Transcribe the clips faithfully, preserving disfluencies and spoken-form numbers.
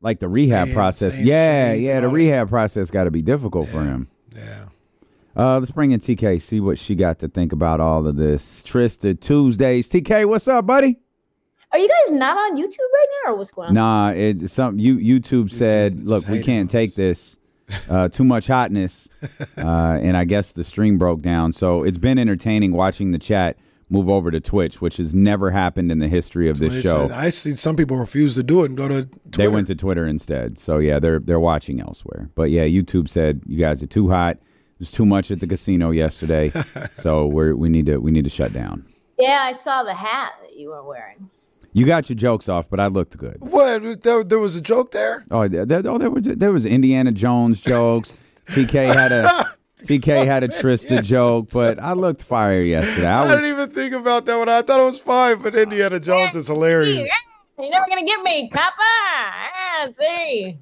like the rehab Staying- process. staying Yeah, safe, yeah, the all that. rehab process got to be difficult Yeah. for him. Yeah. Uh, let's bring in T K, see what she got to think about all of this. Trista Tuesdays. T K, what's up, buddy? Are you guys not on YouTube right now, or what's going on? Nah, it's something you YouTube said, just look, we hating can't on take us. this. Uh, too much hotness. Uh, and I guess the stream broke down. So it's been entertaining watching the chat move over to Twitch, which has never happened in the history of this show. I see some people refuse to do it and go to Twitter. They went to Twitter instead. So yeah, they're they're watching elsewhere. But yeah, YouTube said you guys are too hot. There's too much at the casino yesterday. So we're we need to we need to shut down. Yeah, I saw the hat that you were wearing. You got your jokes off, but I looked good. What? There, there was a joke there? Oh, there, there, oh, there was there was Indiana Jones jokes. T K had a T K had a Trista joke, but I looked fire yesterday. I I, was, didn't even think about that one. I thought it was fine, but Indiana Jones is hilarious. You're never gonna get me, Papa. Ah, see.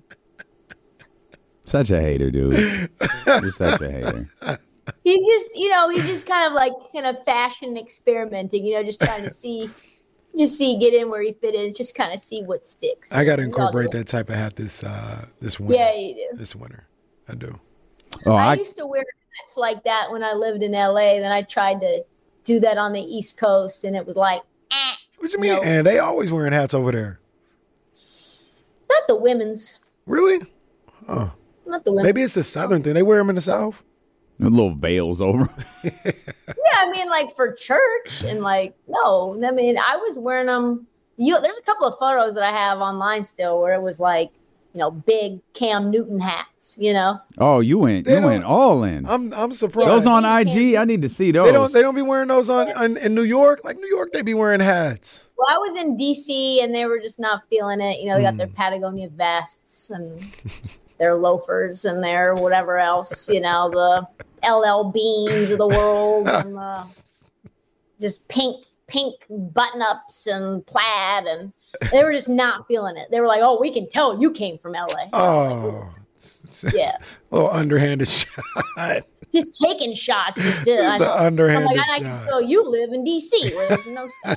such a hater, dude. You're such a hater. He just, you know, he just kind of like kind of fashion experimenting, you know, just trying to see, just see get in where he fit in, just kind of see what sticks. I got to He's all incorporate doing- that type of hat this uh, this winter. Yeah, you do. This winter, I do. Oh, I, I used to wear hats like that when I lived in L A. Then I tried to do that on the East Coast, and it was like, eh. What you mean? No. And they always wearing hats over there. Not the women's. Really? Huh. Not the women's. Maybe it's a southern thing. They wear them in the south. with little veils over. Yeah, I mean, like for church, and like no, I mean, I was wearing them. You, there's a couple of photos that I have online still where it was like, you know, big Cam Newton hats. You know, Oh, you went They you went don't- all in. I'm I'm surprised. Those on Yeah. I G, I need to see those. They don't they don't be wearing those on, on in New York. Like New York, they be wearing hats. well, I was in D C and they were just not feeling it. You know, they got Hmm. their Patagonia vests and their loafers and their whatever else. You know, the L L Beans of the world and uh, just pink pink button ups and plaid, and they were just not feeling it. They were like, "Oh, we can tell you came from L A." Oh, Yeah, a little underhanded shot. just taking shots. Just to, I Just know. an I'm underhanded like, I, I shot. can tell you live in D C where there's no stuff.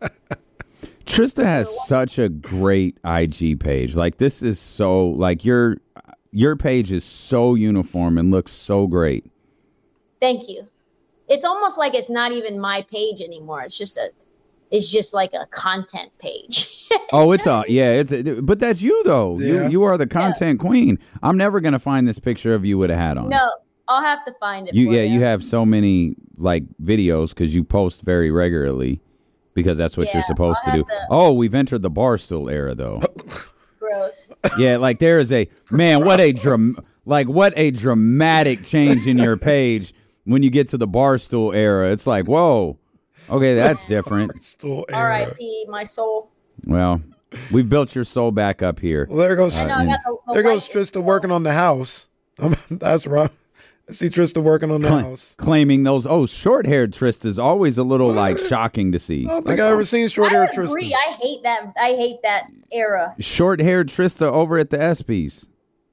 Trista has such a great I G page. Like this is so like your your page is so uniform and looks so great. Thank you. It's almost like it's not even my page anymore. It's just a, it's just like a content page. Oh, it's a yeah, it's a, but that's you though. Yeah. You you are the content queen. I'm never gonna find this picture of you with a hat on. No, I'll have to find it. You for yeah, you have so many like videos because you post very regularly because that's what Yeah, you're supposed I'll to do. have to- Oh, we've entered the Barstool era though. Gross. Yeah, like there is a man. What a dram- like what a dramatic change in your page when you get to the Barstool era. It's like whoa, okay, that's different. Still R I era. P my soul. Well, we've built your soul back up here. Well, there goes I know. I got the, the there goes white- Trista working on the house. Um, that's right. I see Trista working on the Cla- house. claiming those oh short-haired Trista's always a little like shocking to see. I don't Like, think I ever seen short hair I agree. Trista. I hate that. I hate that era. short-haired Trista over at the ESPYs.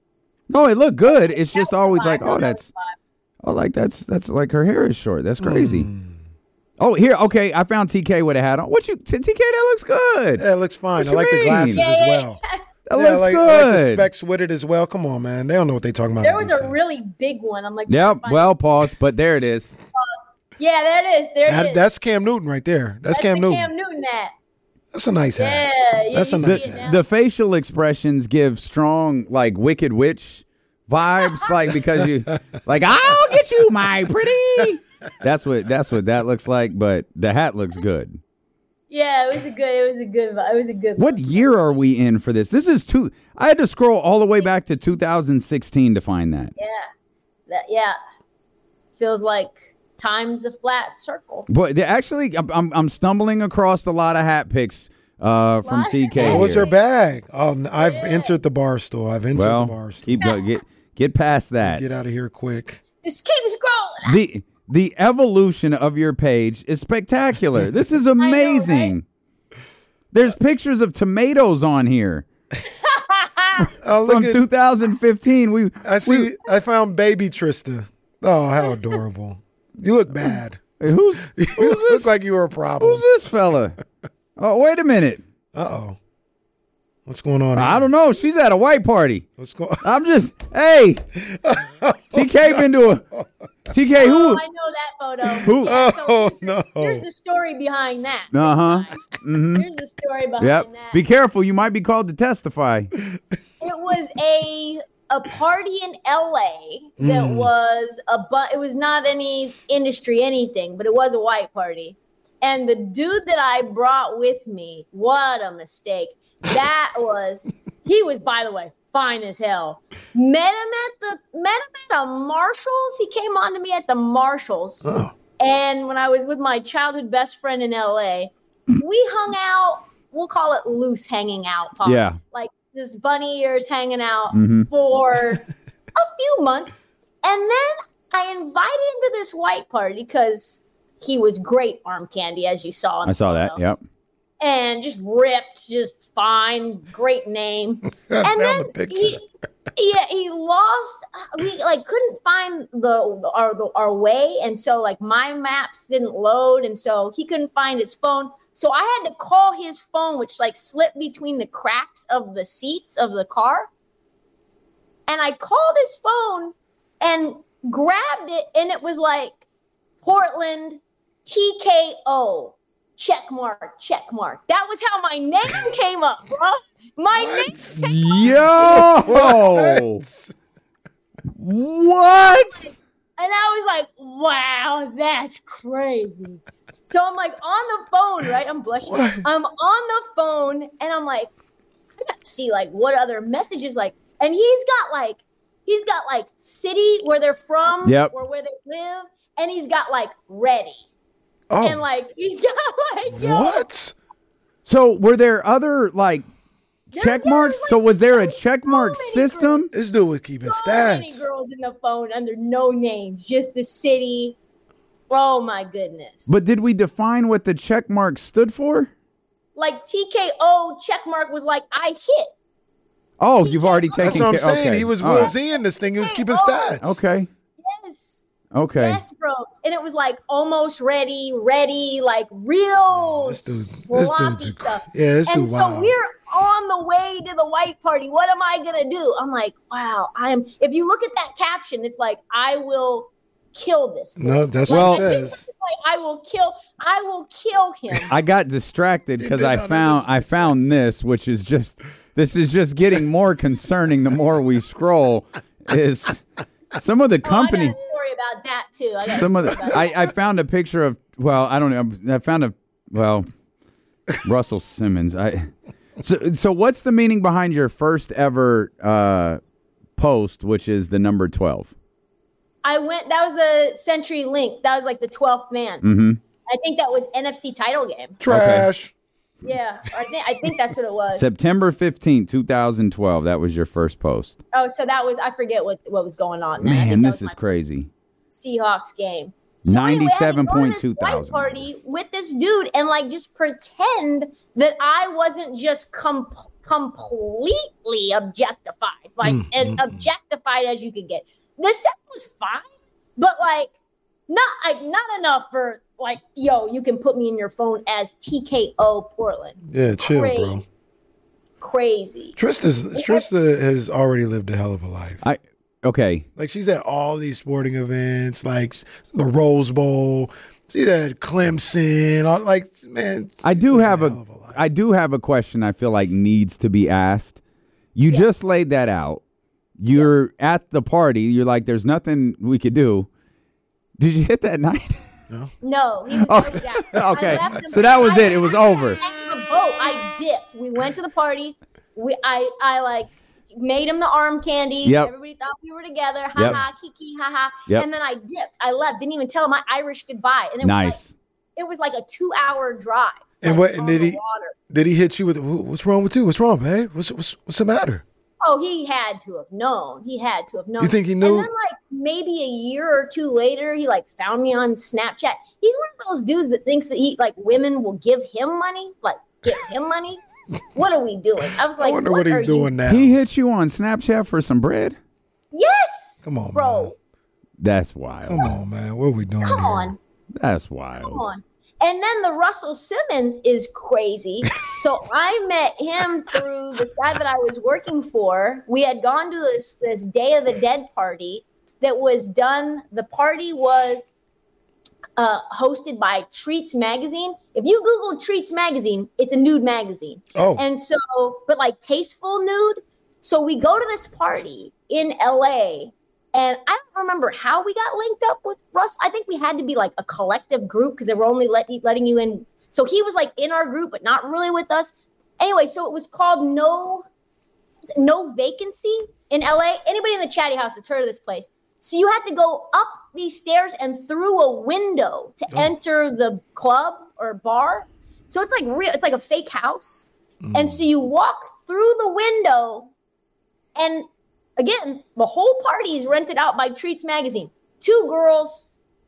No, it looked good. It's just always like, oh, that's, oh, like that's that's like her hair is short. That's crazy. Oh, here, okay, I found T K with a hat on. What you, T K? That looks good. Yeah, it looks fine. What I like you the glasses mean? as well. That Yeah, I looks like, I like the good. specs with it as well. Come on, man. They don't know what they talking about. There in was D C. a really big one. I'm like, Yep. find- Well, pause. But there it is. yeah, there it is. There it That- is. that's Cam Newton right there. That's, That's Cam the Newton. Cam Newton hat. That's a nice Yeah, hat. yeah. That's you a see nice it hat. now. The facial expressions give strong, like Wicked Witch vibes, like because you, like I'll get you, my pretty. That's what that's what that looks like. But the hat looks good. Yeah, it was a good. It was a good. It was a good. What one. year are we in for this? This is two. I had to scroll all the way back to two thousand sixteen to find that. Yeah, that yeah. Feels like time's a flat circle. But they- actually, I'm I'm I'm stumbling across a lot of hat picks uh, from What? T K. What was here. her bag? Oh, n- I've entered the bar store. I've entered Well, the bar store. keep go, get get past that. Get out of here quick. Just keep scrolling. the The evolution of your page is spectacular. This is amazing. There's pictures of tomatoes on here Oh, look from at, two thousand fifteen. We I see. we- I found baby Trista. Oh, how adorable! You look bad. who's You look like you were a problem. who's this fella? Oh, wait a minute. Uh oh. What's going on? I here? don't know. She's at a white party. What's going? I'm just, hey, T K been to a, T K who? Oh, I know that photo. Who? Yeah, so Oh, here's the, no. Here's the story behind that. Uh-huh. Mm-hmm. Here's the story behind Yep. that. Be careful. You might be called to testify. It was a a party in L A that Mm. was a bu- it was not any industry anything, but it was a white party. And the dude that I brought with me, what a mistake. That was he was, by the way, fine as hell. Met him at the met him at a Marshalls. He came on to me at the Marshalls. Oh. And when I was with my childhood best friend in L A, we hung out. We'll call it loose hanging out. Paul. Yeah. Like just bunny ears hanging out Mhm. for a few months. And then I invited him to this white party because he was great arm candy, as you saw. in I the saw that. photo. Yep. And just ripped, just fine, great name. I And found then the picture. he, yeah, he lost. We like couldn't find the our the, our way, and so like my maps didn't load, and so he couldn't find his phone. So I had to call his phone, which like slipped between the cracks of the seats of the car. And I called his phone and grabbed it, and it was like Portland T K O. Check mark, check mark. That was how my name came up, bro. My name came up. Yo. What? And I was like, wow, that's crazy. So I'm like on the phone, right? I'm blushing. What? I'm on the phone and I'm like, I got to see like what other messages like. And he's got like, he's got like city where they're from Yep. or where they live. And he's got like ready. Oh, And like, he's got like, yo, what? So were there other like There's check no, marks? like, So was there a so check mark many system? This dude was keeping so many stats. girls in the phone under no names, just the city. Oh my goodness. But did we define what the check mark stood for? Like T K O checkmark was like I hit. Oh, you've already taken That's what I'm care. saying. Okay. He was All Will right. Z in this thing. He was keeping Oh. stats. Okay. Yes. Okay. Yes, bro. And it was like almost ready, ready, like real This dude's, this sloppy dude's a, stuff. yeah, this And dude so wild. we're on the way to the white party. What am I gonna do? I'm like, wow, I am. If you look at that caption, it's like, I will kill this boy. No, that's Like, what I it think says. it's like, I will kill. I will kill him. I got distracted because been I on found it. I found this, which is just this is just getting more concerning the more we scroll. Is some of the Oh, I company, got a story about that too. I got a some of story the about I, I found a picture of well I don't know I found a well Russell Simmons. I so so what's the meaning behind your first ever uh, post, which is the number twelve? I went. That was a Century Link. That was like the twelfth man. Mm-hmm. I think that was N F C title game. Trash. Yeah, I think I think that's what it was. September fifteenth, twenty twelve. That was your first post. Oh, so that was I forget what what was going on. there. I Man, think that this was is my crazy. Seahawks game. So anyway, I had to go to ninety-seven point this two white thousand. party with this dude and like just pretend that I wasn't just com- completely objectified, like Mm, as mm, mm. objectified as you could get. The set was fine, but like not like not enough for like yo, you can put me in your phone as T K O Portland. Yeah, chill, Crazy. bro. Crazy. Trista's, Trista has already lived a hell of a life. I okay. Like, she's at all these sporting events, like the Rose Bowl. She's at Clemson. all- Like, man. I do she's have hell a of life. I do have a question I feel like needs to be asked. You Yeah. just laid that out. You're at the party. You're like, there's nothing we could do. Did you hit that night? No, he was Okay. already out. Okay. I left him- So that was I it. It was left him over. on the boat. I dipped. We went to the party. We I I like made him the arm candy. Yep. Everybody thought we were together. Ha Yep. ha, kiki, ha ha. Yep. And then I dipped. I left. Didn't even tell him my Irish goodbye. And it was Nice. like it was like a two hour drive. And like, what- and on did the he- water. Did he hit you with, "Wh- what's wrong with you? What's wrong, babe? What's, what's, what's the matter? Oh, he had to have known. He had to have known. You think he And knew? then like maybe a year or two later, he like found me on Snapchat. He's one of those dudes that thinks that he like women will give him money, like give him money. What are we doing? I was I like, wonder what, are he's you- doing now. He hit you on Snapchat for some bread? Yes, Come on, bro. man. That's wild. Come on, man. What are we doing Come here? on, That's wild. come on. And then the Russell Simmons is crazy. So I met him through this guy that I was working for. We had gone to this, this Day of the Dead party that was done. The party was uh, hosted by Treats Magazine. If you Google Treats Magazine, it's a nude magazine. Oh. And so, but like tasteful nude. So we go to this party in L A, and I don't remember how we got linked up with Russ. I think we had to be like a collective group because they were only let, letting you in. So he was like in our group, but not really with us. Anyway, so it was called No No Vacancy in L A. Anybody in the chatty house that's heard of this place? So you had to go up these stairs and through a window to oh. enter the club or bar. So it's like real. It's like a fake house. Mm. And so you walk through the window, and again, the whole party is rented out by Treats Magazine. Two girls,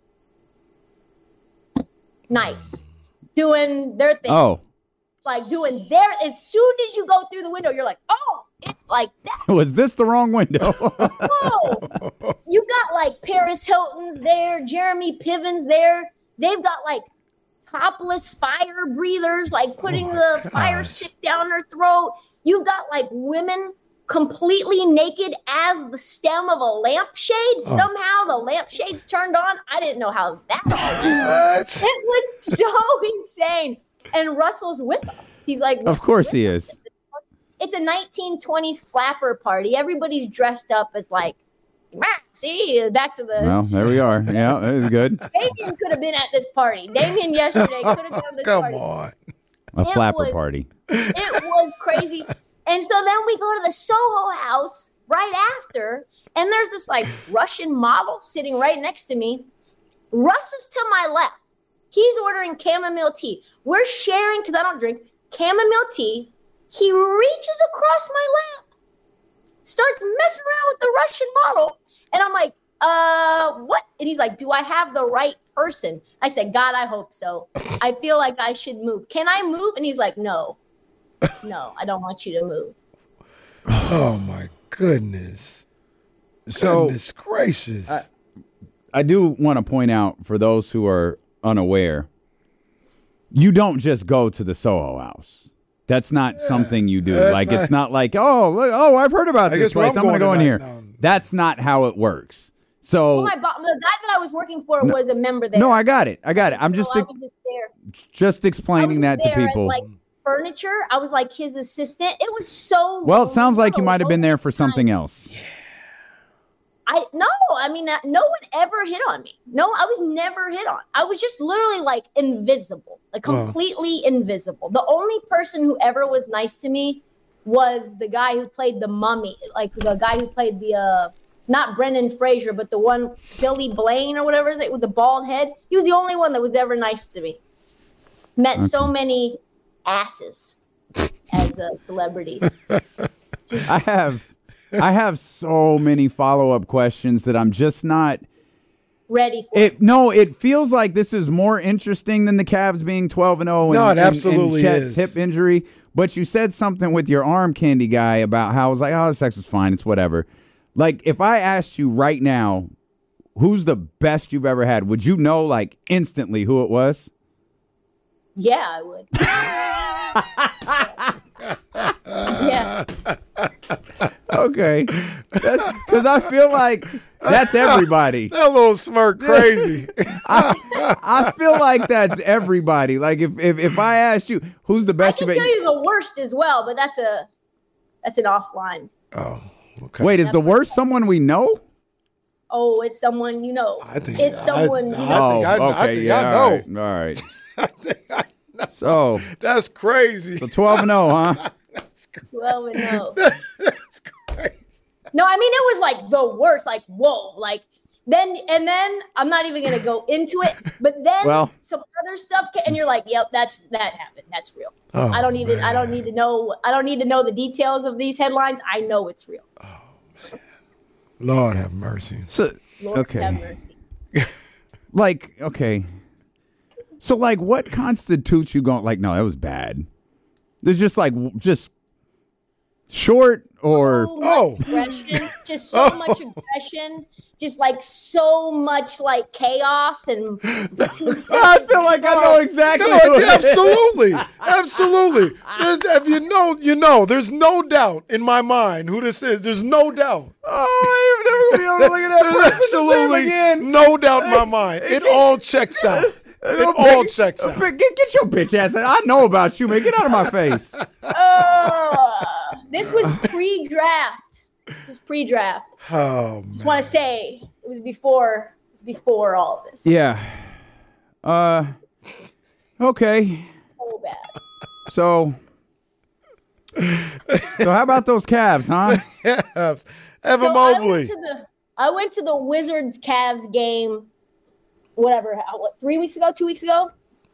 nice, doing their thing. Oh. Like doing their, as soon as you go through the window, you're like, oh, it's like that. Was this the wrong window? No. You got like Paris Hilton's there, Jeremy Piven's there. They've got like topless fire breathers, like putting oh the gosh. fire stick down her throat. You've got like women completely naked as the stem of a lampshade. Oh. Somehow the lampshade's turned on. I didn't know how that all went. It was so insane. And Russell's with us. He's like, of course he is. It's a nineteen twenties flapper party. Everybody's dressed up as like, see, back to the. Well, there we are. Yeah, that is good. Damien could have been at this party. Damien yesterday could have done this Come party. Come on. A it flapper was, party. It was crazy. And so then we go to the Soho House right after, and there's this like Russian model sitting right next to me. Russ is to my left. He's ordering chamomile tea. We're sharing, because I don't drink, chamomile tea. He reaches across my lap, starts messing around with the Russian model. And I'm like, uh, what? And he's like, do I have the right person? I said, God, I hope so. I feel like I should move. Can I move? And he's like, no, no, I don't want you to move. Oh, my goodness. So, goodness gracious. I, I do want to point out for those who are unaware, you don't just go to the Soho House. That's not yeah, something you do. Like not, it's not like, oh, look, oh, I've heard about I this place. I'm, I'm going to go in here. No. That's not how it works. So well, my bo- the guy that I was working for no, was a member there. No, I got it. I got it. I'm just so I was just, there. just explaining that to people. Like furniture, I was like his assistant. It was so. Well, it sounds like you might have been there for something else. Yeah. I no, I mean, uh, no one ever hit on me. No, I was never hit on. I was just literally like invisible, like completely wow. invisible. The only person who ever was nice to me was the guy who played the mummy, like the guy who played the, uh, not Brendan Fraser, but the one, Billy Blaine or whatever is it, with the bald head. He was the only one that was ever nice to me. Met okay. so many asses as uh, celebrities. Just, I have. I have so many follow-up questions that I'm just not ready for. It, no, it feels like this is more interesting than the Cavs being twelve and oh and, no, it and, absolutely and Chet's is. hip injury. But you said something with your arm candy guy about how I was like, oh, the sex is fine. It's whatever. Like, if I asked you right now, who's the best you've ever had, would you know, like, instantly who it was? Yeah, I would. Yeah. Okay. Because I feel like that's everybody. That little smirk crazy. I, I feel like that's everybody. Like if, if if I asked you who's the best, I can tell you the worst as well, but that's a that's an offline. Oh, okay. Wait, is the worst someone we know? Oh, it's someone you know. I think it's someone I, you know. I think I, oh, okay, I think yeah, I know. All right. All right. I think I know. So that's crazy. So twelve and oh, huh? twelve and oh. That's crazy. No, I mean it was like the worst. Like whoa, like then and then I'm not even gonna go into it. But then well, some other stuff, can, and you're like, yep, that's that happened. That's real. Oh, I don't need man. to. I don't need to know. I don't need to know the details of these headlines. I know it's real. Oh man, Lord have mercy. So Lord okay, have mercy. Like okay, so like what constitutes you going like no, that was bad. There's just like just. Short or so much Oh. aggression, just so Oh. much aggression, just like so much like chaos and. I feel like I know exactly. No, who it is. absolutely, absolutely. There's, if you know, you know. There's no doubt in my mind who this is. There's no doubt. Oh, I'm never gonna be able to look at that There's person the same absolutely again. no doubt in my mind. It all checks out. It all checks out. Get, get your bitch ass. I know about you, man. Get out of my face. Uh, this was pre-draft. This was pre-draft. Oh Just man. want to say it was before. It was before all of this. Yeah. Uh. Okay. So bad. So. So how about those Cavs, huh? Yes. Evan So I went Mobley. to the I went to the Wizards Cavs game, whatever, how- what, three weeks ago, two weeks ago,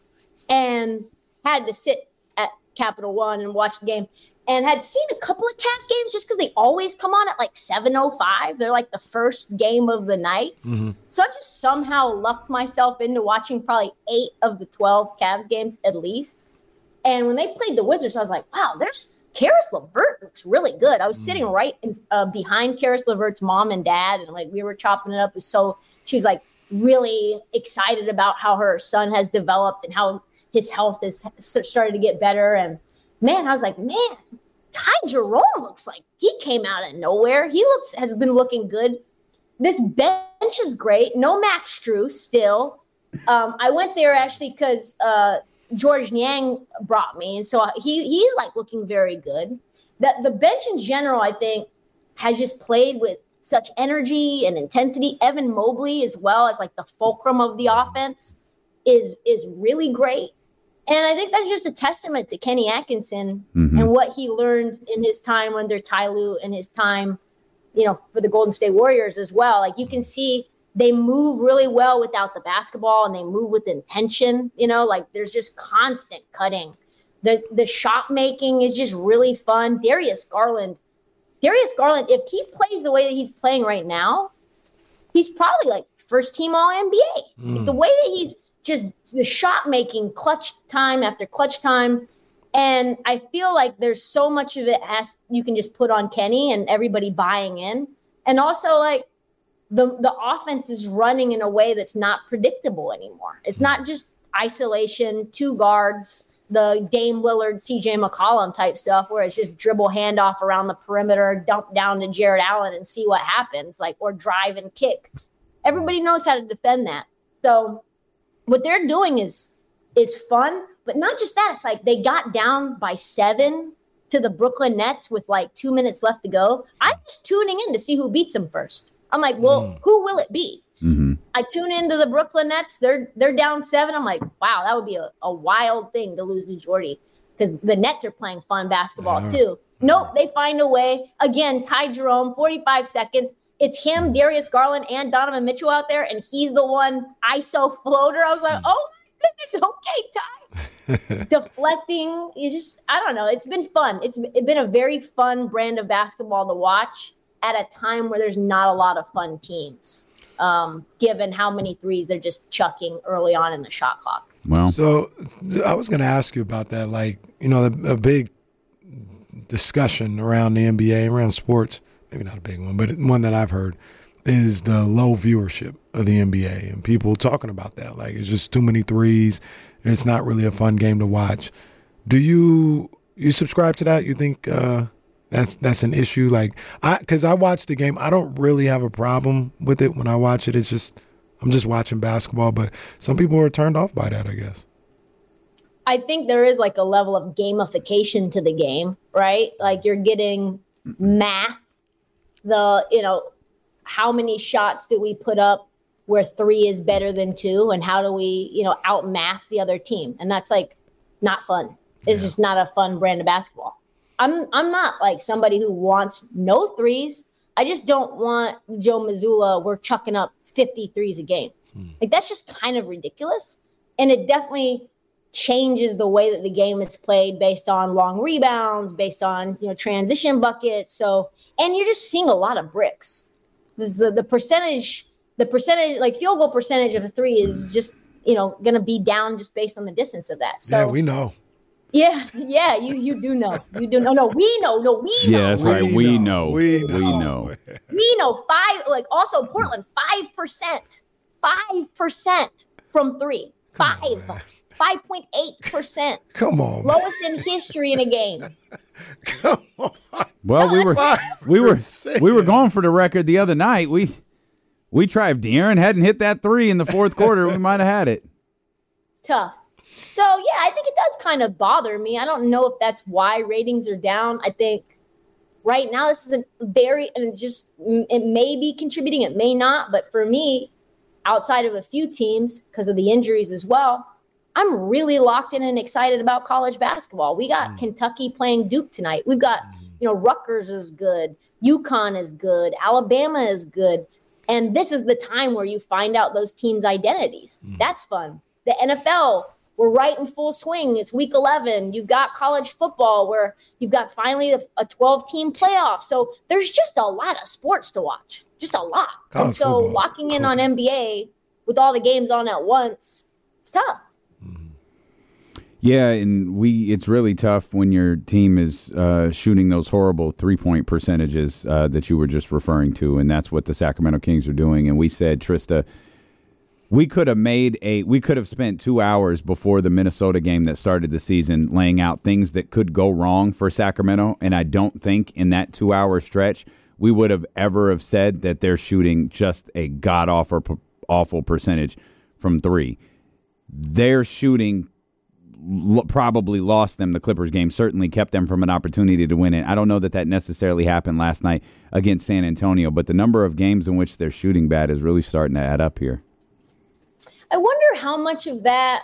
and had to sit at Capital One and watch the game. And had seen a couple of Cavs games just because they always come on at like seven oh five. They're like the first game of the night. Mhm. So I just somehow lucked myself into watching probably eight of the twelve Cavs games at least. And when they played the Wizards, I was like, wow, there's Karis LeVert looks really good. I was sitting right in, uh, behind Karis LeVert's mom and dad, and like we were chopping it up. So she was like really excited about how her son has developed and how his health has started to get better. And man, I was like, man, Ty Jerome looks like he came out of nowhere. He looks has been looking good. This bench is great. No Max Strus still. Um, I went there actually because uh, George Niang brought me, and so he he's like looking very good. That the bench in general, I think, has just played with such energy and intensity. Evan Mobley, as well as like the fulcrum of the offense, is is really great. And I think that's just a testament to Kenny Atkinson Mhm. and what he learned in his time under Ty Lue and his time, you know, for the Golden State Warriors as well. Like you can see they move really well without the basketball and they move with intention, you know, like there's just constant cutting. The the shot making is just really fun. Darius Garland, Darius Garland, if he plays the way that he's playing right now, he's probably like first team All N B A. Mm. Like the way that he's just the shot making, clutch time after clutch time. And I feel like there's so much of it as you can just put on Kenny and everybody buying in. And also like the the offense is running in a way that's not predictable anymore. It's not just isolation, two guards, the Dame Lillard, C J McCollum type stuff where it's just dribble handoff around the perimeter, dump down to Jared Allen and see what happens, like, or drive and kick. Everybody knows how to defend that. So what they're doing is is fun, but not just that. It's like they got down by seven to the Brooklyn Nets with like two minutes left to go. I'm just tuning in to see who beats them first. I'm like, well, Mm. who will it be? Mm-hmm. I tune into the Brooklyn Nets. They're they're down seven. I'm like, wow, that would be a, a wild thing to lose to Jordy because the Nets are playing fun basketball Yeah. too. Nope, they find a way. Again, Ty Jerome, forty-five seconds. It's him, Darius Garland, and Donovan Mitchell out there, and he's the one I S O floater. I was like, oh my goodness, okay, Ty. Deflecting, you just, I don't know. It's been fun. It's been a very fun brand of basketball to watch at a time where there's not a lot of fun teams, um, given how many threes they're just chucking early on in the shot clock. Well, So th- I was going to ask you about that. Like, you know, a, a big discussion around the N B A, around sports, maybe not a big one, but one that I've heard is the low viewership of the N B A and people talking about that. Like, it's just too many threes and it's not really a fun game to watch. Do you you subscribe to that? You think uh, that's that's an issue? Like, I because I watch the game, I don't really have a problem with it when I watch it. It's just I'm just watching basketball, but some people are turned off by that, I guess. I think there is like a level of gamification to the game, right? Like you're getting math, the, you know, how many shots do we put up where three is better than two? And how do we, you know, out math the other team? And that's like not fun. It's Yeah. just not a fun brand of basketball. I'm I'm not like somebody who wants no threes. I just don't want Joe Mazzulla, we're chucking up fifty threes a game. Hmm. Like that's just kind of ridiculous. And it definitely changes the way that the game is played based on long rebounds, based on, you know, transition buckets. So, and you're just seeing a lot of bricks. The, the percentage, the percentage, like field goal percentage of a three is just, you know, going to be down just based on the distance of that. So Yeah, we know. Yeah, yeah, you you do know. You do know. No, we know. No, we know. Yeah, that's right. We We know. know. We We know. know. We know five, like also Portland, five percent. five percent from three. Come Five. on, man. five point eight percent. Come on, man. Lowest in history in a game. Come on. Well, No, we were that's we were five we were percent. going for the record the other night. We we tried. If De'Aaron hadn't hit that three in the fourth quarter, we might have had it. It's tough. So, yeah, I think it does kind of bother me. I don't know if that's why ratings are down. I think right now this is a very, and it just, it may be contributing, it may not. But for me, outside of a few teams, because of the injuries as well, I'm really locked in and excited about college basketball. We got mm. Kentucky playing Duke tonight. We've got, you know, Rutgers is good. UConn is good. Alabama is good. And this is the time where you find out those teams' identities. Mm. That's fun. The N F L, we're right in full swing. It's week eleven. You've got college football where you've got finally a twelve-team playoff. So there's just a lot of sports to watch, just a lot. College and so football's locking in cooking. on N B A with all the games on at once, it's tough. Yeah, and we it's really tough when your team is uh, shooting those horrible three-point percentages uh, that you were just referring to, and that's what the Sacramento Kings are doing. And we said, Trista, we could have made a we could have spent two hours before the Minnesota game that started the season laying out things that could go wrong for Sacramento, and I don't think in that two-hour stretch we would have ever have said that they're shooting just a god-awful awful percentage from three. They're shooting l- probably lost them the Clippers game, certainly kept them from an opportunity to win it. I don't know that that necessarily happened last night against San Antonio, but the number of games in which they're shooting bad is really starting to add up here. I wonder how much of that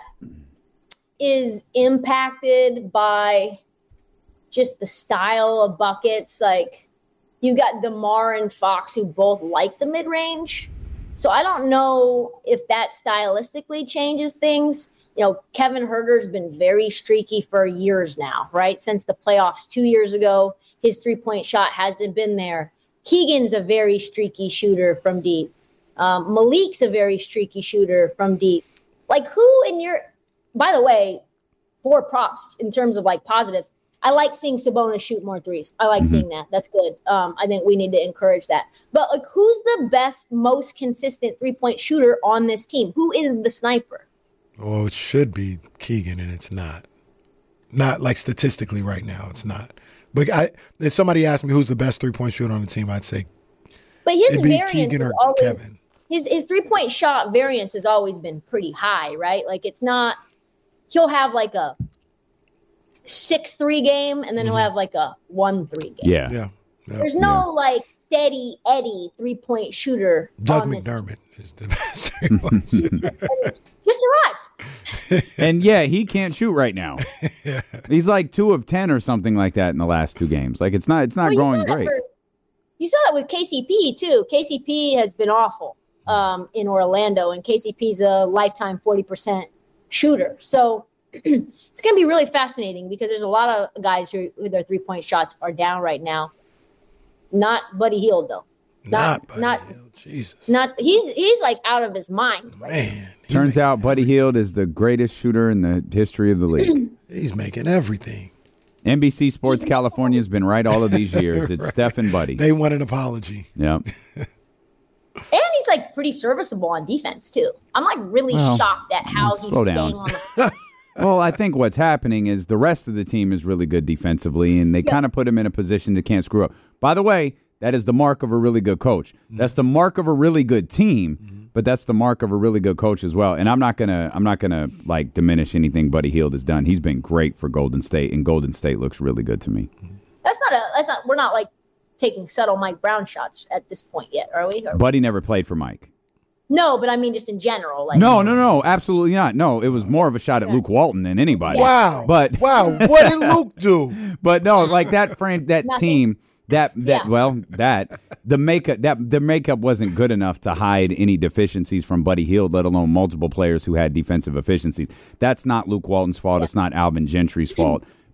is impacted by just the style of buckets. Like, you got DeMar and Fox who both like the mid-range. So I don't know if that stylistically changes things. You know, Kevin Huerter's been very streaky for years now, right? Since the playoffs two years ago, his three-point shot hasn't been there. Keegan's a very streaky shooter from deep. Um, Malik's a very streaky shooter from deep. Like, who in your – by the way, for props in terms of, like, positives, I like seeing Sabonis shoot more threes. I like mm-hmm. seeing that. That's good. Um, I think we need to encourage that. But, like, who's the best, most consistent three-point shooter on this team? Who is the sniper? Well, it should be Keegan, and it's not. Not, like, statistically right now, it's not. But I, if somebody asked me who's the best three-point shooter on the team, I'd say but his it'd be variance Keegan is or always, Kevin. His, his three-point shot variance has always been pretty high, right? Like, it's not – he'll have, like, a – six three game, and then mm-hmm. he'll have like a one three game. Yeah. Yeah. yeah. There's no yeah. like steady Eddie three-point shooter. Doug on McDermott this is the best three-point shooter. Just arrived. And yeah, he can't shoot right now. yeah. He's like two of ten or something like that in the last two games. Like it's not it's not well, growing great. For, you saw that with K C P too. K C P has been awful um, in Orlando, and K C P's a lifetime forty percent shooter. So it's going to be really fascinating because there's a lot of guys who, who their three-point shots are down right now. Not Buddy Hield, though. Not, Not, Buddy not Hield. Jesus. Not he's he's like out of his mind. Right Man. Turns out Buddy Hield is the greatest shooter in the history of the league. He's making everything. N B C Sports California has been right all of these years. It's right. Steph and Buddy. They want an apology. Yeah. And he's like pretty serviceable on defense too. I'm like really well, shocked at how he's slow staying down. on the Well, I think what's happening is the rest of the team is really good defensively, and they yeah. kind of put him in a position that can't screw up. By the way, that is the mark of a really good coach. Mm-hmm. That's the mark of a really good team, mm-hmm. but that's the mark of a really good coach as well. And I'm not gonna, I'm not gonna like diminish anything Buddy Hield has done. He's been great for Golden State, and Golden State looks really good to me. That's not a. That's not. We're not like taking subtle Mike Brown shots at this point yet, are we? Or Buddy never played for Mike. No, but I mean just in general. Like no, no, no, absolutely not. No, it was more of a shot at yeah. Luke Walton than anybody. Wow, but wow, what did Luke do? But no, like that friend, that Nothing. team, that that Yeah. well, that the makeup, that the makeup wasn't good enough to hide any deficiencies from Buddy Hield, let alone multiple players who had defensive efficiencies. That's not Luke Walton's fault. Yeah. It's not Alvin Gentry's fault.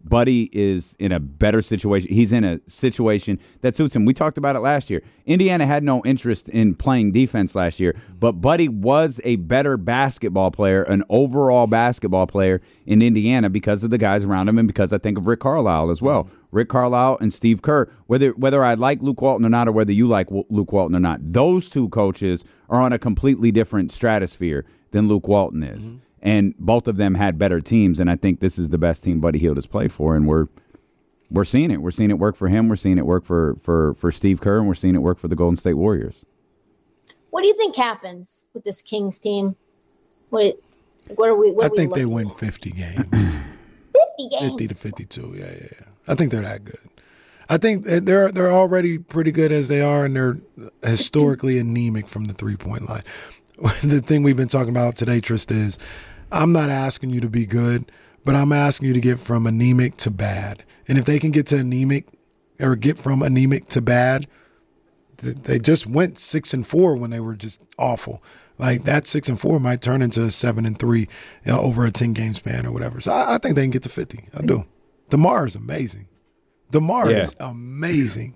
Buddy is in a better situation. He's in a situation that suits him. We talked about it last year. Indiana had no interest in playing defense last year, but Buddy was a better basketball player, an overall basketball player in Indiana because of the guys around him and because I think of Rick Carlisle as well. Rick Carlisle and Steve Kerr, whether whether I like Luke Walton or not or whether you like w- Luke Walton or not, those two coaches are on a completely different stratosphere than Luke Walton is. Mm-hmm. And both of them had better teams, and I think this is the best team Buddy Hield has played for, and we're we're seeing it. We're seeing it work for him. We're seeing it work for, for, for Steve Kerr, and we're seeing it work for the Golden State Warriors. What do you think happens with this Kings team? What what are we? What I are we think they looking win at? fifty games. fifty games. fifty to fifty-two, yeah, yeah, yeah. I think they're that good. I think they're they're already pretty good as they are, and they're historically anemic from the three-point line. The thing we've been talking about today, Trista, is I'm not asking you to be good, but I'm asking you to get from anemic to bad. And if they can get to anemic or get from anemic to bad, they just went six and four when they were just awful. Like that six and four might turn into seven and three you know, over a ten game span or whatever. So I, I think they can get to fifty. I do. DeMar is amazing. DeMar Yeah. is amazing.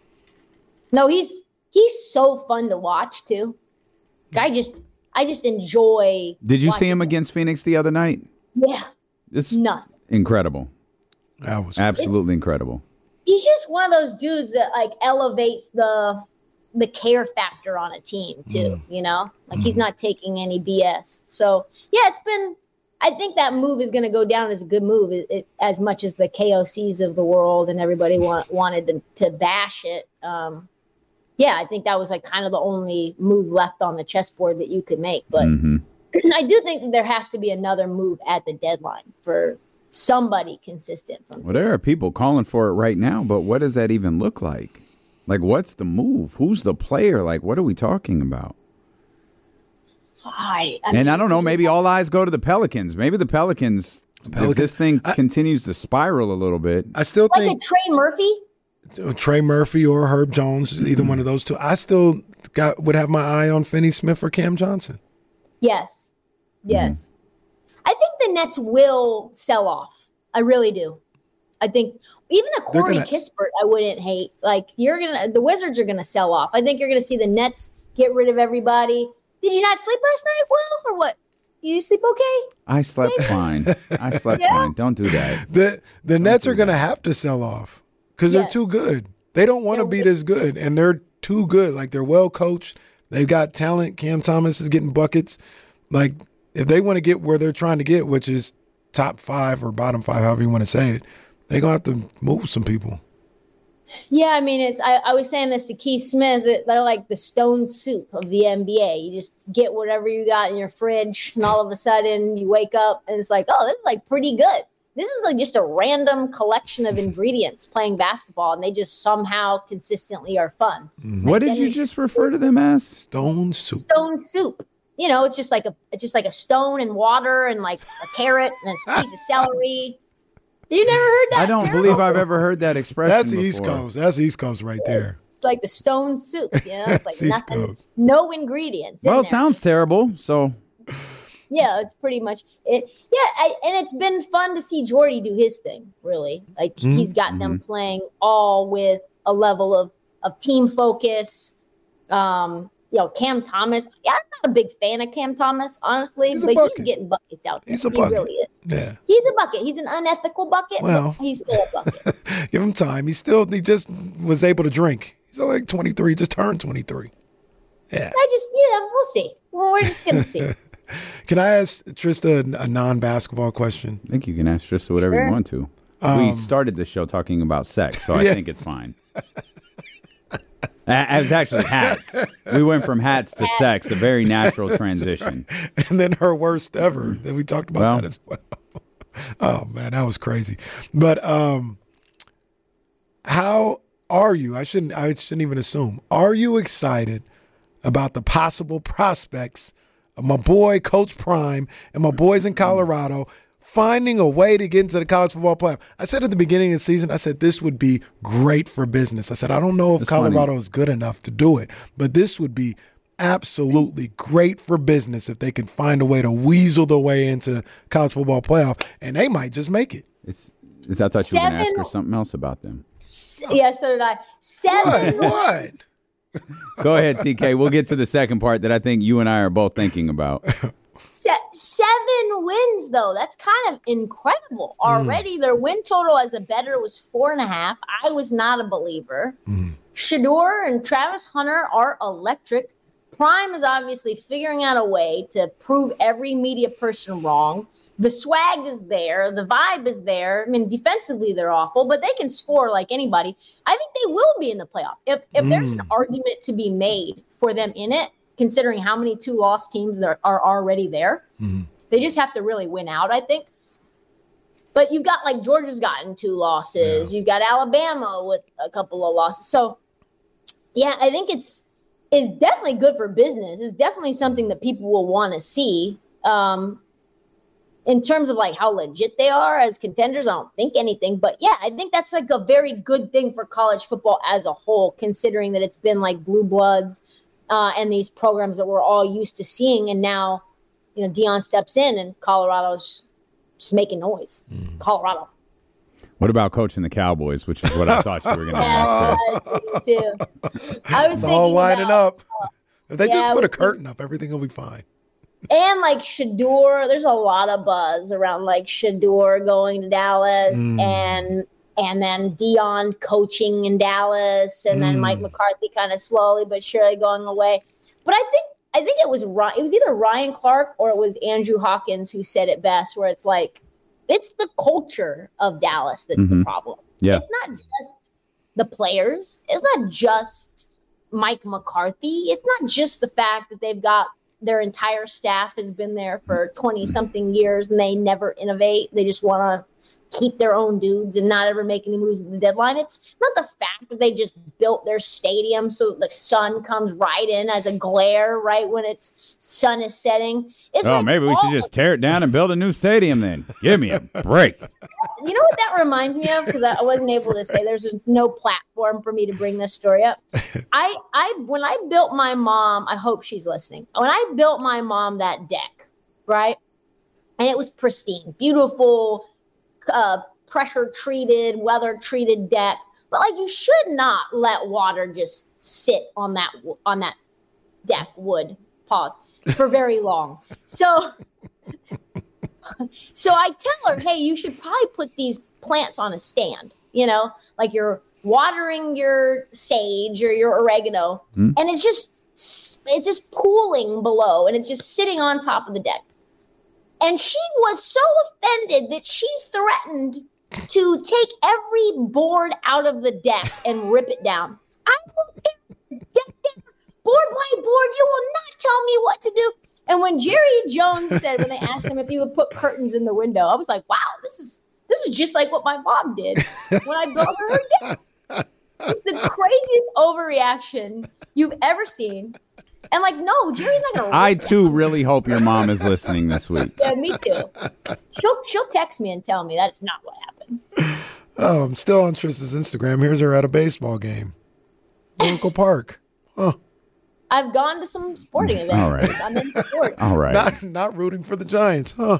No, he's he's so fun to watch too. I just I just enjoy. Did you see watching him against Phoenix the other night? Yeah, It's nuts. incredible. That was Absolutely incredible. He's just one of those dudes that like elevates the the care factor on a team too. You know, like he's not taking any B S. So yeah, it's been. I think that move is going to go down as a good move, it, it, as much as the K O Cs of the world and everybody want, wanted to, to bash it. Um, yeah, I think that was like kind of the only move left on the chessboard that you could make. But Mm-hmm. I do think that there has to be another move at the deadline for somebody consistent. From Well, there are people calling for it right now, but what does that even look like? Like, what's the move? Who's the player? Like, what are we talking about? I, I And mean, I don't know, maybe all eyes go to the Pelicans. Maybe the Pelicans, if Pelicans- this thing I- continues to spiral a little bit. I still like think a Trey Murphy. Trey Murphy or Herb Jones, either one of those two. I still got would have my eye on Finney Smith or Cam Johnson. Yes. Yes. I think the Nets will sell off. I really do. I think even a They're Corey gonna- Kispert, I wouldn't hate. Like you're gonna, the Wizards are gonna sell off. I think you're gonna see the Nets get rid of everybody. Did you not sleep last night, Will, or what? Did you sleep okay? I slept fine. I slept Yeah. fine. Don't do that. The the Nets do are going to that. have to sell off because they're Yes. too good. They don't want to They're be wi- this good, and they're too good. Like they're well coached. They've got talent. Cam Thomas is getting buckets. Like if they want to get where they're trying to get, which is top five or bottom five, however you want to say it, they're gonna have to move some people. Yeah, I mean, it's. I, I was saying this to Keith Smith that they're like the stone soup of the N B A. You just get whatever you got in your fridge, and all of a sudden you wake up and it's like, oh, this is like pretty good. This is like just a random collection of ingredients playing basketball, and they just somehow consistently are fun. What did then you it's- just refer to them as? Stone soup. Stone soup. You know, it's just like a it's just like a stone and water and like a carrot and a piece of celery. You never heard that? I don't Terrible. believe I've ever heard that expression That's the before. East Coast. That's East Coast right there. It's like the stone soup. You know, it's like It's East nothing, Coast. no ingredients. in Well, it there. sounds terrible. So Yeah, it's pretty much it. Yeah, I, and it's been fun to see Jordy do his thing. Really, like Mm-hmm. he's got them playing all with a level of of team focus. Um, you know, Cam Thomas. Yeah, I'm not a big fan of Cam Thomas, honestly, He's a but bucket. he's getting buckets out there. He's a he bucket. really is. Yeah. He's a bucket. He's an unethical bucket. Well. but he's still a bucket. Give him time. He still he just was able to drink. He's only like twenty-three, just turned twenty-three. Yeah. I just, you know, we'll see. Well, we're just gonna see. Can I ask Trista a, a non-basketball question? I think you can ask Trista whatever Sure. you want to. we Um, started the show talking about sex, so I Yeah. think it's fine. Uh, It was actually hats. We went from hats to sex, a very natural transition. And then her worst ever. Then we talked about Well. that as well. Oh man, that was crazy. But um, how are you? I shouldn't. I shouldn't even assume. Are you excited about the possible prospects of my boy Coach Prime and my boys in Colorado finding a way to get into the college football playoff? I said at the beginning of the season, I said this would be great for business. I said I don't know if It's Colorado funny. is good enough to do it, but this would be absolutely great for business if they could find a way to weasel their way into college football playoff, and they might just make it. It's Is I thought Seven, you were going to ask her something else about them. S- yeah, so did I. Seven. What? What? Go ahead, T K. We'll get to the second part that I think you and I are both thinking about. Se- seven wins, though. That's kind of incredible. Already, mm. their win total as a bettor was four and a half. I was not a believer. Mm. Shedeur and Travis Hunter are electric. Prime is obviously figuring out a way to prove every media person wrong. The swag is there. The vibe is there. I mean, defensively, they're awful, but they can score like anybody. I think they will be in the playoff. If if mm. there's an argument to be made for them in it, considering how many two-loss teams there are already there, mm. they just have to really win out, I think. But you've got, like, Georgia's gotten two losses. Yeah. You've got Alabama with a couple of losses. So, yeah, I think it's it's definitely good for business. It's definitely something that people will want to see. Um In terms of like how legit they are as contenders, I don't think anything. But yeah, I think that's like a very good thing for college football as a whole, considering that it's been like blue bloods uh, and these programs that we're all used to seeing. And now, you know, Deion steps in and Colorado's just making noise. Mm. Colorado. What about coaching the Cowboys, which is what I thought you were going to yeah, ask her. I was thinking too. I was it's all lining about, up. If they yeah, just put a curtain thinking, up, everything will be fine. And like Shedeur, there's a lot of buzz around like Shedeur going to Dallas mm. and and then Deion coaching in Dallas and mm. then Mike McCarthy kind of slowly but surely going away. But I think I think it was it was either Ryan Clark or it was Andrew Hawkins who said it best, where it's like it's the culture of Dallas that's mm-hmm. the problem. Yeah. It's not just the players. It's not just Mike McCarthy. It's not just the fact that they've got their entire staff has been there for twenty-something years and they never innovate. They just want to keep their own dudes and not ever make any moves at the deadline. It's not the fact that they just built their stadium so the sun comes right in as a glare right when its sun is setting. It's oh, like maybe we should just tear it down and build a new stadium then. Give me a break. You know what that reminds me of? Because I wasn't able to say there's no platform for me to bring this story up. I, I, when I built my mom, I hope she's listening. When I built my mom that deck, right? And it was pristine, beautiful, uh, pressure treated, weather treated deck. But like, you should not let water just sit on that on that deck wood. Pause for very long. So. So I tell her, hey, you should probably put these plants on a stand, you know, like you're watering your sage or your oregano, mm. and it's just it's just pooling below, and it's just sitting on top of the deck. And she was so offended that she threatened to take every board out of the deck and rip it down. I will tear the deck down, board by board. You will not tell me what to do. And when Jerry Jones said, when they asked him if he would put curtains in the window, I was like, wow, this is this is just like what my mom did when I built her deck. It's the craziest overreaction you've ever seen. And like, no, Jerry's not going to. I, too, really hope your mom is listening this week. Yeah, me too. She'll, she'll text me and tell me that's not what happened. Oh, I'm still on Trista's Instagram. Here's her at a baseball game. Local park. Oh. I've gone to some sporting events. All right. I'm in sport. All right. Not not rooting for the Giants, huh?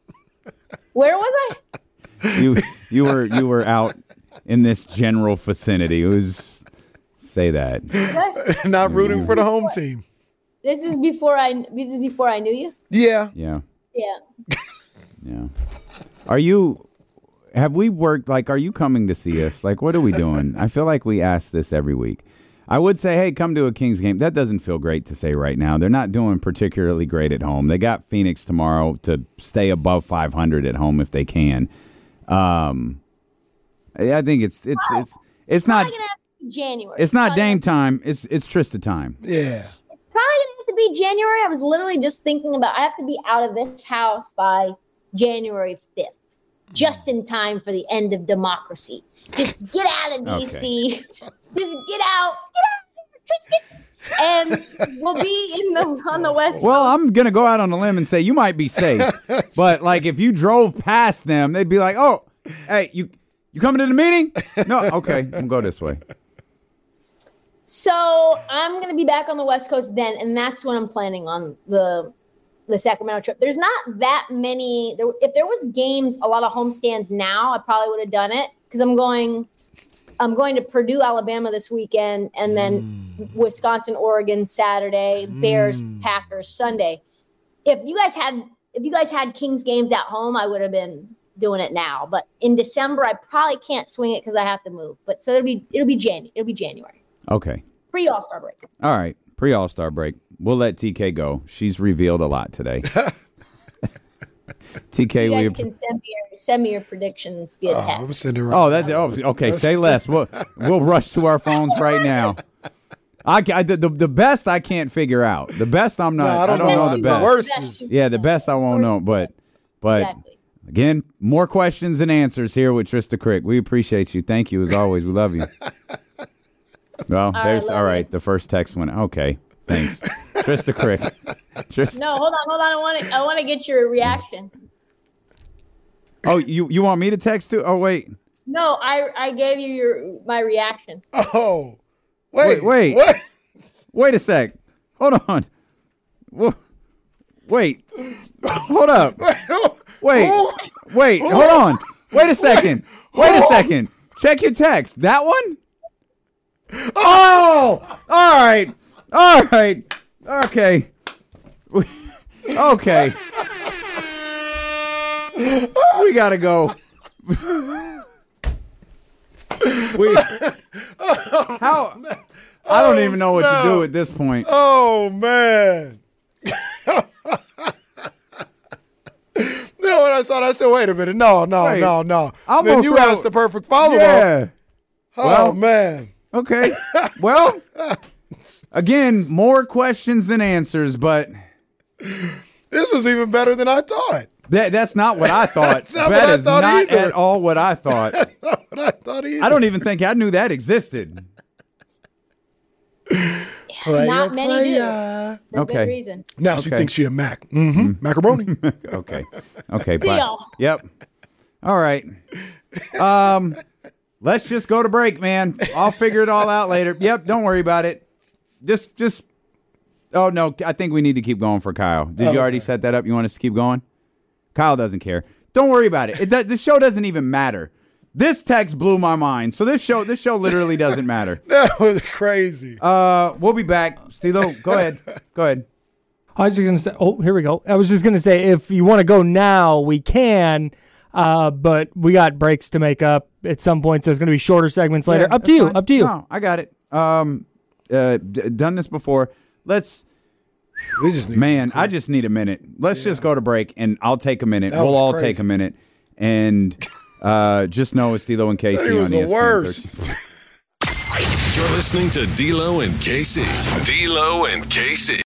Where was I? You you were you were out in this general vicinity. It was say that. Not rooting for the home team. This was before I this was before I knew you? Yeah. Yeah. Yeah. Yeah. Are you have we worked like are you coming to see us? Like what are we doing? I feel like we ask this every week. I would say, hey, come to a Kings game. That doesn't feel great to say right now. They're not doing particularly great at home. They got Phoenix tomorrow to stay above five hundred at home if they can. Um, I think it's it's it's it's, it's not January. It's not Dame time. It's it's Trista time. Yeah. It's probably gonna have to be January. I was literally just thinking about I have to be out of this house by January fifth, just in time for the end of democracy. Just get out of D C. Okay. Just get out, get out, Tristan, and we'll be in the on the West Coast. Well, I'm gonna go out on a limb and say you might be safe, but like if you drove past them, they'd be like, "Oh, hey, you you coming to the meeting?" No, okay, we'll go this way. So I'm gonna be back on the West Coast then, and that's when I'm planning on the the Sacramento trip. There's not that many. There, if there was games, a lot of homestands now, I probably would have done it because I'm going. I'm going to Purdue, Alabama this weekend, and then mm. Wisconsin, Oregon Saturday, Bears, mm. Packers Sunday. If you guys had if you guys had Kings games at home, I would have been doing it now. But in December, I probably can't swing it because I have to move. But so it'll be it'll be Jan it'll be January. Okay. Pre All-Star break. All right, pre All-Star break. We'll let T K go. She's revealed a lot today. T K, you guys we can send me your, send me your predictions via oh, text. Right oh, that. Oh, okay. Say less. We'll we'll rush to our phones right now. I, I the, the best I can't figure out. The best I'm not. No, I don't, I don't know, know the best. The worst is, yeah, the best I won't know. But but exactly. Again, more questions and answers here with Trista Crick. We appreciate you. Thank you as always. We love you. Well, all there's right, all right. You. The first text went. Okay, thanks, Trista Crick. Trista. No, hold on, hold on. I want to I want to get your reaction. Oh, you, you want me to text too? Oh, wait. No, I I gave you your my reaction. Oh, wait, wait, wait, what? Wait a sec. Hold on. Wait, hold up. Wait, wait, hold on. Wait a second. Wait a second. Check your text. That one? Oh, all right, all right, okay, okay. We gotta go. we how I don't even know what to do at this point. Oh man. No, when I saw that, I said, wait a minute. No, no, Wait, no, no. Then you asked the perfect follow-up. Yeah. Oh, well, man. Okay. Well, again, more questions than answers, but this was even better than I thought. That that's not what I thought. Not that what is I thought not either. at all what I thought. That's not what I thought either. I don't even think I knew that existed. Player, not many player. do. For okay. good reason. Now okay. she thinks she a Mac. Mm-hmm. Mm-hmm. Macaroni. Okay. Okay. See bye. y'all. Yep. All right. Um, let's just go to break, man. I'll figure it all out later. Yep. Don't worry about it. Just, just. Oh no, I think we need to keep going for Kyle. Did oh, you already okay. set that up? You want us to keep going? Kyle doesn't care. Don't worry about it. It does, the show doesn't even matter. This text blew my mind. So this show, this show literally doesn't matter. That was crazy. Uh, we'll be back. Stilo, go ahead. Go ahead. I was just gonna say. Oh, here we go. I was just gonna say, if you want to go now, we can. Uh, but we got breaks to make up at some point, so it's gonna be shorter segments later. Yeah, up to you. Fine. Up to you. No, I got it. Um, uh, d- done this before. Let's. We just need Man, I just need a minute. Let's yeah. just go to break, and I'll take a minute. That we'll all crazy. take a minute, and uh, just know it's D'Lo and K C on E S P N worst. You're listening to D'Lo and K C. D'Lo and K C.